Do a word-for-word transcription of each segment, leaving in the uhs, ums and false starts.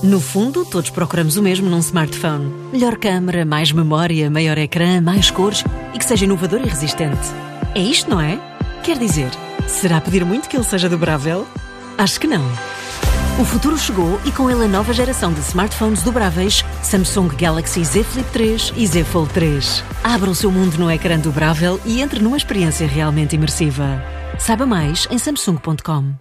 No fundo, todos procuramos o mesmo num smartphone. Melhor câmara, mais memória, maior ecrã, mais cores e que seja inovador e resistente. É isto, não é? Quer dizer, será pedir muito que ele seja dobrável? Acho que não. O futuro chegou e com ele a nova geração de smartphones dobráveis Samsung Galaxy Z Flip três e Z Fold três. Abra o seu mundo no ecrã dobrável e entre numa experiência realmente imersiva. Saiba mais em samsung ponto com.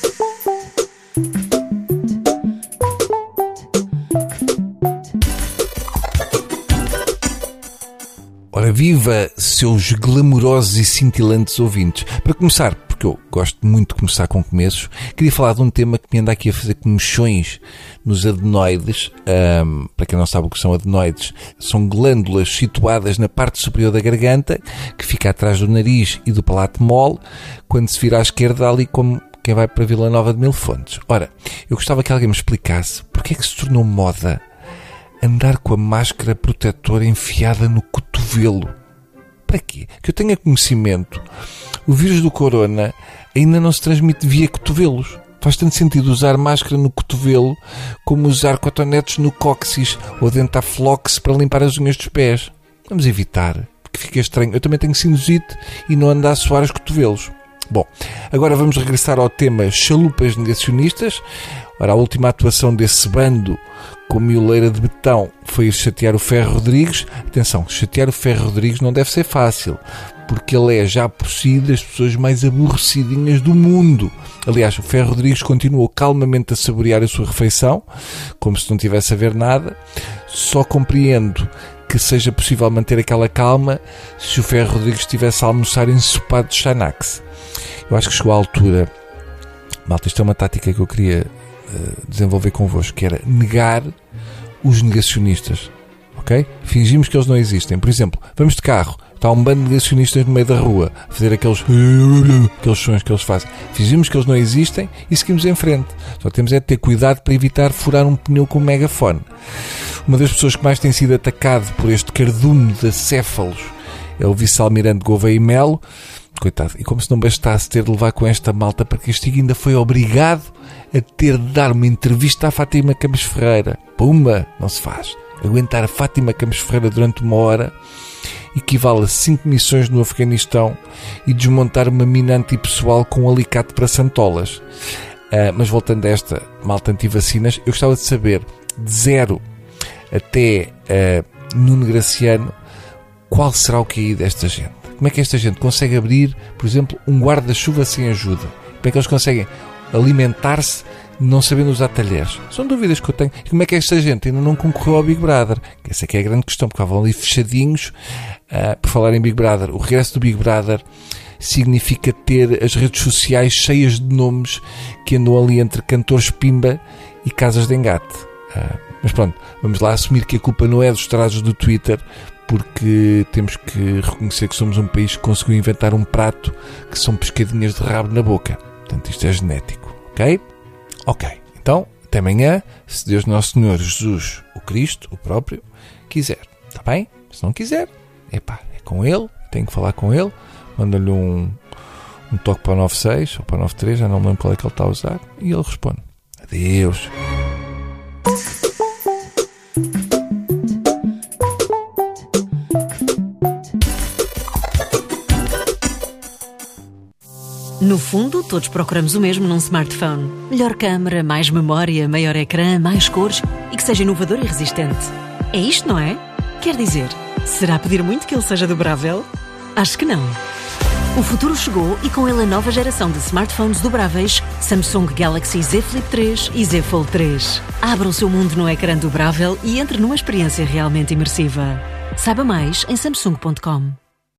Ora viva, seus glamourosos e cintilantes ouvintes. Para começar, porque eu gosto muito de começar com começos, queria falar de um tema que me anda aqui a fazer comichões nos adenoides. Um, para quem não sabe o que são adenoides, são glândulas situadas na parte superior da garganta, que fica atrás do nariz e do palato mole. Quando se vira à esquerda, ali como quem vai para Vila Nova de Mil Fontes. Ora, eu gostava que alguém me explicasse porque é que se tornou moda andar com a máscara protetora enfiada no cotovelo. Para quê? Que eu tenha conhecimento, o vírus do corona ainda não se transmite via cotovelos. Faz tanto sentido usar máscara no cotovelo como usar cotonetes no cóccix ou dentaflox para limpar as unhas dos pés. Vamos evitar, porque fica estranho. Eu também tenho sinusite e não ando a suar os cotovelos. Bom, agora vamos regressar ao tema chalupas negacionistas. Ora, a última atuação desse bando com mioleira de betão foi ir chatear o Ferro Rodrigues. Atenção, chatear o Ferro Rodrigues não deve ser fácil, porque ele é já por si das pessoas mais aborrecidinhas do mundo. Aliás, o Ferro Rodrigues continuou calmamente a saborear a sua refeição, como se não tivesse a ver nada. Só compreendo que seja possível manter aquela calma se o Ferro Rodrigues estivesse a almoçar ensopado de Xanax. Eu acho que chegou à altura, malta, isto é uma tática que eu queria uh, desenvolver convosco, que era negar os negacionistas, ok? Fingimos que eles não existem. Por exemplo, vamos de carro, está um bando de negacionistas no meio da rua, a fazer aqueles, aqueles sons que eles fazem. Fingimos que eles não existem e seguimos em frente. Só temos é de ter cuidado para evitar furar um pneu com um megafone. Uma das pessoas que mais tem sido atacado por este cardume de acéfalos é o vice-almirante Gouveia e Melo. Coitado, e como se não bastasse ter de levar com esta malta para castigo, ainda foi obrigado a ter de dar uma entrevista à Fátima Campos Ferreira. Pumba, não se faz. Aguentar a Fátima Campos Ferreira durante uma hora equivale a cinco missões no Afeganistão e desmontar uma mina antipessoal com um alicate para santolas. Uh, mas voltando a esta malta anti-vacinas, eu gostava de saber, de zero até uh, Nuno Graciano, qual será o Q I desta gente? Como é que esta gente consegue abrir, por exemplo, um guarda-chuva sem ajuda? Como é que eles conseguem alimentar-se não sabendo usar talheres? São dúvidas que eu tenho. E como é que esta gente ainda não concorreu ao Big Brother? Essa é que é a grande questão, porque estavam ali fechadinhos. Uh, por falar em Big Brother, o regresso do Big Brother significa ter as redes sociais cheias de nomes que andam ali entre cantores pimba e casas de engate. Uh, mas pronto, vamos lá assumir que a culpa não é dos trazos do Twitter, porque temos que reconhecer que somos um país que conseguiu inventar um prato que são pescadinhas de rabo na boca. Portanto, isto é genético, ok? Ok, então, até amanhã, se Deus Nosso Senhor Jesus, o Cristo, o próprio, quiser. Está bem? Se não quiser, epá, é com ele, tenho que falar com ele, manda-lhe um, um toque para o nove seis ou para o nove três, já não me lembro qual é que ele está a usar, e ele responde. Adeus. No fundo, todos procuramos o mesmo num smartphone. Melhor câmara, mais memória, maior ecrã, mais cores e que seja inovador e resistente. É isto, não é? Quer dizer, será pedir muito que ele seja dobrável? Acho que não. O futuro chegou e com ele a nova geração de smartphones dobráveis Samsung Galaxy Z Flip três e Z Fold três. Abra o seu mundo no ecrã dobrável e entre numa experiência realmente imersiva. Saiba mais em samsung ponto com.